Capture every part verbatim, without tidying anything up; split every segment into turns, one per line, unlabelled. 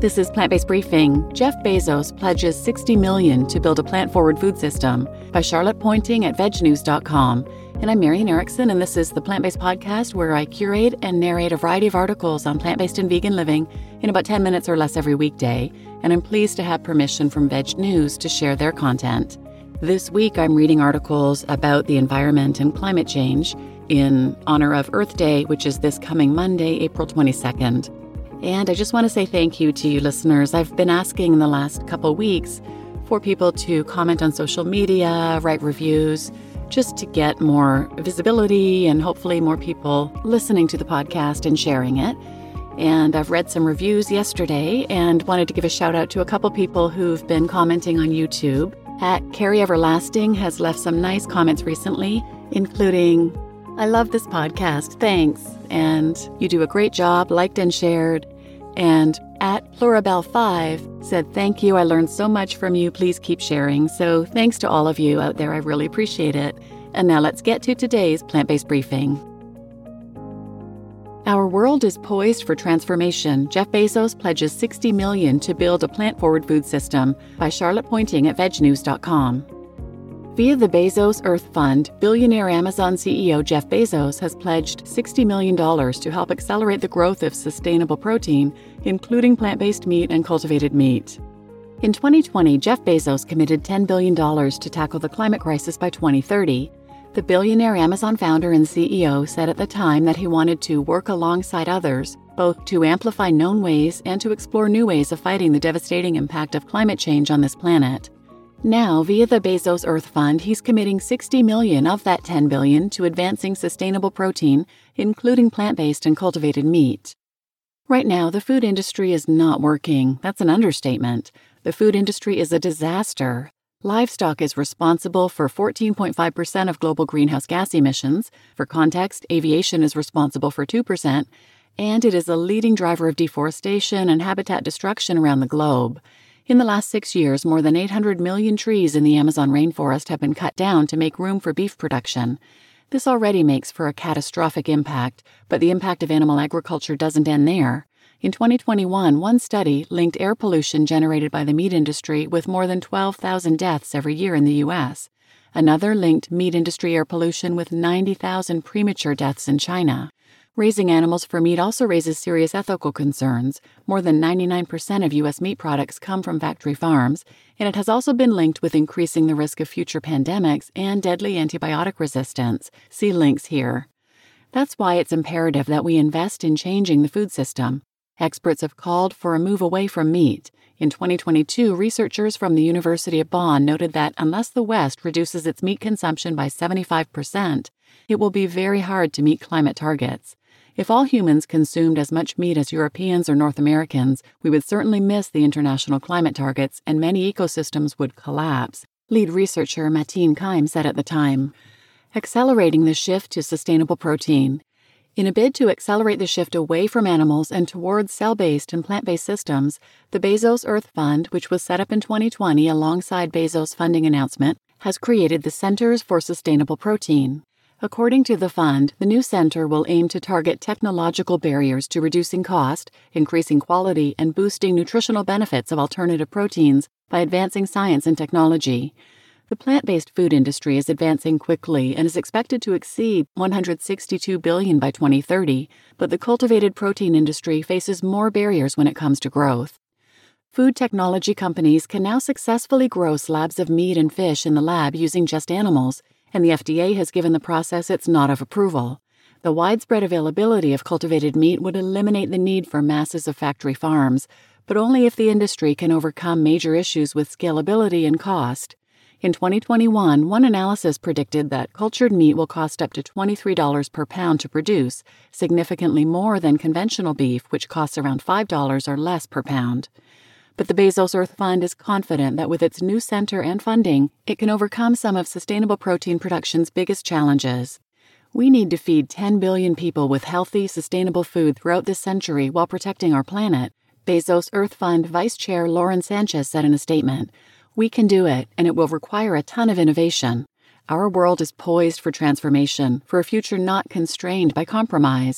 This is Plant-Based Briefing. Jeff Bezos pledges sixty million dollars to build a plant-forward food system by Charlotte Pointing at veg news dot com. And I'm Marian Erickson, and this is the Plant-Based Podcast where I curate and narrate a variety of articles on plant-based and vegan living in about ten minutes or less every weekday. And I'm pleased to have permission from Veg News to share their content. This week, I'm reading articles about the environment and climate change in honor of Earth Day, which is this coming Monday, April twenty-second. And I just want to say thank you to you listeners. I've been asking in the last couple weeks for people to comment on social media, write reviews, just to get more visibility and hopefully more people listening to the podcast and sharing it. And I've read some reviews yesterday and wanted to give a shout out to a couple people who've been commenting on YouTube. At Carrie Everlasting has left some nice comments recently, including, "I love this podcast, thanks. And you do a great job, liked and shared." And at Plurabelle five said, "Thank you, I learned so much from you, please keep sharing." So thanks to all of you out there, I really appreciate it. And now let's get to today's Plant-Based Briefing. Our world is poised for transformation. Jeff Bezos pledges sixty million dollars to build a plant-forward food system by Charlotte Pointing at veg news dot com. Via the Bezos Earth Fund, billionaire Amazon C E O Jeff Bezos has pledged sixty million dollars to help accelerate the growth of sustainable protein, including plant-based meat and cultivated meat. In twenty twenty, Jeff Bezos committed ten billion dollars to tackle the climate crisis by twenty thirty. The billionaire Amazon founder and C E O said at the time that he wanted to work alongside others, both to amplify known ways and to explore new ways of fighting the devastating impact of climate change on this planet. Now, via the Bezos Earth Fund, he's committing sixty million dollars of that ten billion dollars to advancing sustainable protein, including plant-based and cultivated meat. Right now, the food industry is not working. That's an understatement. The food industry is a disaster. Livestock is responsible for fourteen point five percent of global greenhouse gas emissions. For context, aviation is responsible for two percent, and it is a leading driver of deforestation and habitat destruction around the globe. In the last six years, more than eight hundred million trees in the Amazon rainforest have been cut down to make room for beef production. This already makes for a catastrophic impact, but the impact of animal agriculture doesn't end there. In twenty twenty-one, one study linked air pollution generated by the meat industry with more than twelve thousand deaths every year in the U S. Another linked meat industry air pollution with ninety thousand premature deaths in China. Raising animals for meat also raises serious ethical concerns. More than ninety-nine percent of U S meat products come from factory farms, and it has also been linked with increasing the risk of future pandemics and deadly antibiotic resistance. See links here. That's why it's imperative that we invest in changing the food system. Experts have called for a move away from meat. In twenty twenty-two, researchers from the University of Bonn noted that unless the West reduces its meat consumption by seventy-five percent, it will be very hard to meet climate targets. If all humans consumed as much meat as Europeans or North Americans, we would certainly miss the international climate targets and many ecosystems would collapse, lead researcher Mateen Kaim said at the time. Accelerating the shift to sustainable protein. In a bid to accelerate the shift away from animals and towards cell-based and plant-based systems, the Bezos Earth Fund, which was set up in twenty twenty alongside Bezos' funding announcement, has created the Centers for Sustainable Protein. According to the fund, the new center will aim to target technological barriers to reducing cost, increasing quality, and boosting nutritional benefits of alternative proteins by advancing science and technology. The plant-based food industry is advancing quickly and is expected to exceed one hundred sixty-two billion dollars by twenty thirty, but the cultivated protein industry faces more barriers when it comes to growth. Food technology companies can now successfully grow slabs of meat and fish in the lab using just animals, and the F D A has given the process its nod of approval. The widespread availability of cultivated meat would eliminate the need for masses of factory farms, but only if the industry can overcome major issues with scalability and cost. In twenty twenty-one, one analysis predicted that cultured meat will cost up to twenty-three dollars per pound to produce, significantly more than conventional beef, which costs around five dollars or less per pound. But the Bezos Earth Fund is confident that with its new center and funding, it can overcome some of sustainable protein production's biggest challenges. We need to feed ten billion people with healthy, sustainable food throughout this century while protecting our planet, Bezos Earth Fund Vice Chair Lauren Sanchez said in a statement. We can do it, and it will require a ton of innovation. Our world is poised for transformation, for a future not constrained by compromise.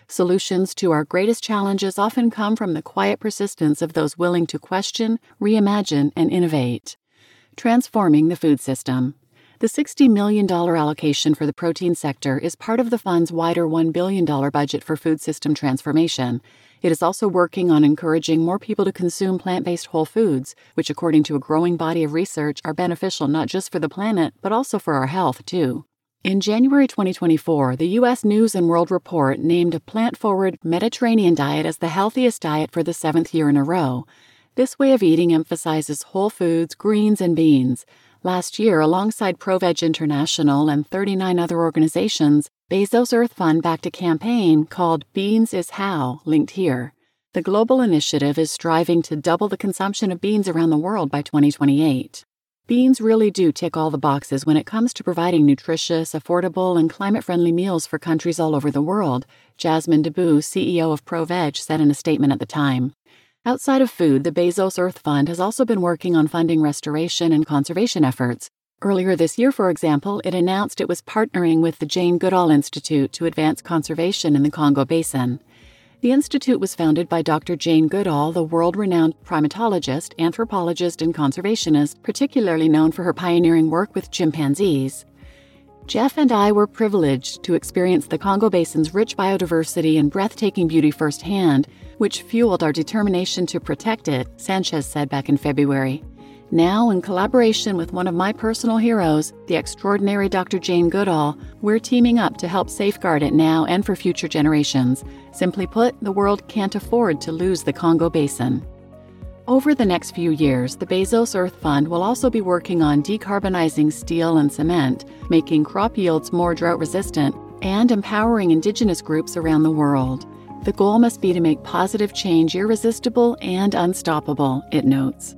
Solutions to our greatest challenges often come from the quiet persistence of those willing to question, reimagine, and innovate. Transforming the food system. The sixty million dollars allocation for the protein sector is part of the fund's wider one billion dollars budget for food system transformation. It is also working on encouraging more people to consume plant-based whole foods, which, according to a growing body of research, are beneficial not just for the planet, but also for our health, too. In January twenty twenty-four, the U S News and World Report named a plant-forward Mediterranean diet as the healthiest diet for the seventh year in a row. This way of eating emphasizes whole foods, greens, and beans. Last year, alongside ProVeg International and thirty-nine other organizations, Bezos Earth Fund backed a campaign called Beans is How, linked here. The global initiative is striving to double the consumption of beans around the world by twenty twenty-eight. Beans really do tick all the boxes when it comes to providing nutritious, affordable, and climate-friendly meals for countries all over the world, Jasmine DeBoo, C E O of ProVeg, said in a statement at the time. Outside of food, the Bezos Earth Fund has also been working on funding restoration and conservation efforts. Earlier this year, for example, it announced it was partnering with the Jane Goodall Institute to advance conservation in the Congo Basin. The institute was founded by Doctor Jane Goodall, the world-renowned primatologist, anthropologist, and conservationist, particularly known for her pioneering work with chimpanzees. Jeff and I were privileged to experience the Congo Basin's rich biodiversity and breathtaking beauty firsthand, which fueled our determination to protect it, Sanchez said back in February. Now, in collaboration with one of my personal heroes, the extraordinary Doctor Jane Goodall, we're teaming up to help safeguard it now and for future generations. Simply put, the world can't afford to lose the Congo Basin. Over the next few years, the Bezos Earth Fund will also be working on decarbonizing steel and cement, making crop yields more drought-resistant, and empowering Indigenous groups around the world. The goal must be to make positive change irresistible and unstoppable, it notes.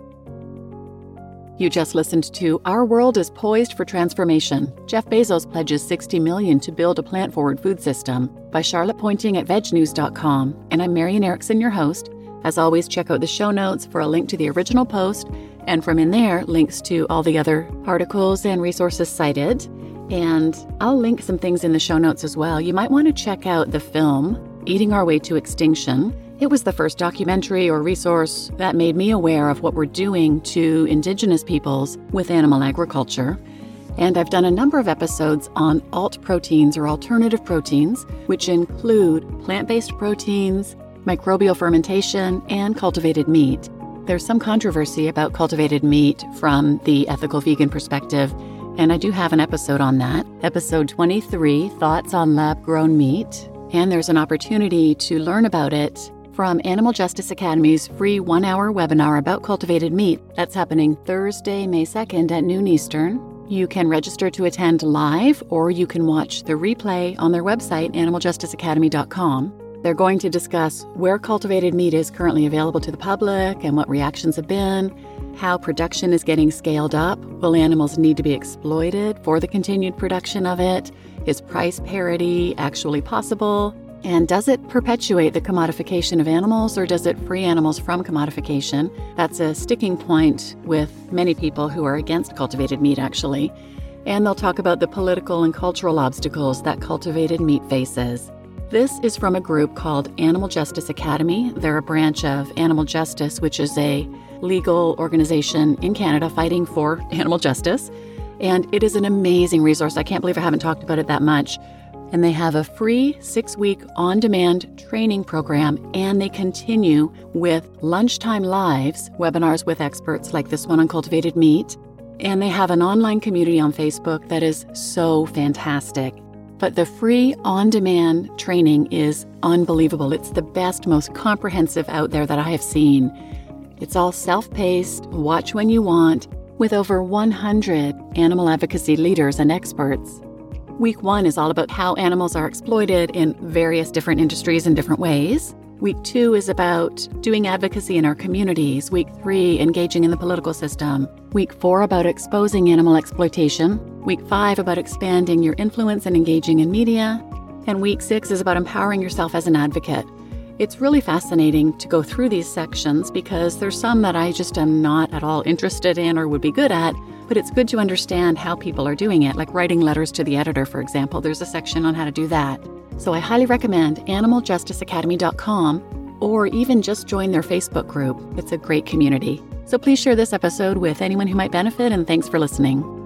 You just listened to Our World is Poised for Transformation. Jeff Bezos pledges sixty million dollars to build a plant-forward food system by Charlotte Pointing at veg news dot com. And I'm Marian Erickson, your host. As always, check out the show notes for a link to the original post, and from in there, links to all the other articles and resources cited. And I'll link some things in the show notes as well. You might want to check out the film, Eating Our Way to Extinction. It was the first documentary or resource that made me aware of what we're doing to Indigenous peoples with animal agriculture. And I've done a number of episodes on alt proteins or alternative proteins, which include plant-based proteins, microbial fermentation, and cultivated meat. There's some controversy about cultivated meat from the ethical vegan perspective, and I do have an episode on that. Episode twenty-three, Thoughts on Lab-Grown Meat. And there's an opportunity to learn about it from Animal Justice Academy's free one-hour webinar about cultivated meat. That's happening Thursday, May second at noon Eastern. You can register to attend live, or you can watch the replay on their website, animal justice academy dot com. They're going to discuss where cultivated meat is currently available to the public and what reactions have been, how production is getting scaled up, will animals need to be exploited for the continued production of it, is price parity actually possible, and does it perpetuate the commodification of animals, or does it free animals from commodification? That's a sticking point with many people who are against cultivated meat, actually. And they'll talk about the political and cultural obstacles that cultivated meat faces. This is from a group called Animal Justice Academy. They're a branch of Animal Justice, which is a legal organization in Canada fighting for animal justice. And it is an amazing resource. I can't believe I haven't talked about it that much. And they have a free six-week on-demand training program, and they continue with lunchtime lives, webinars with experts like this one on cultivated meat. And they have an online community on Facebook that is so fantastic. But the free on-demand training is unbelievable. It's the best, most comprehensive out there that I have seen. It's all self-paced, watch when you want, with over one hundred animal advocacy leaders and experts. Week one is all about how animals are exploited in various different industries in different ways. Week two is about doing advocacy in our communities. Week three, engaging in the political system. Week four, about exposing animal exploitation. Week five, about expanding your influence and engaging in media. And week six is about empowering yourself as an advocate. It's really fascinating to go through these sections because there's some that I just am not at all interested in or would be good at, but it's good to understand how people are doing it, like writing letters to the editor, for example. There's a section on how to do that. So I highly recommend animal justice academy dot com or even just join their Facebook group. It's a great community. So please share this episode with anyone who might benefit, and thanks for listening.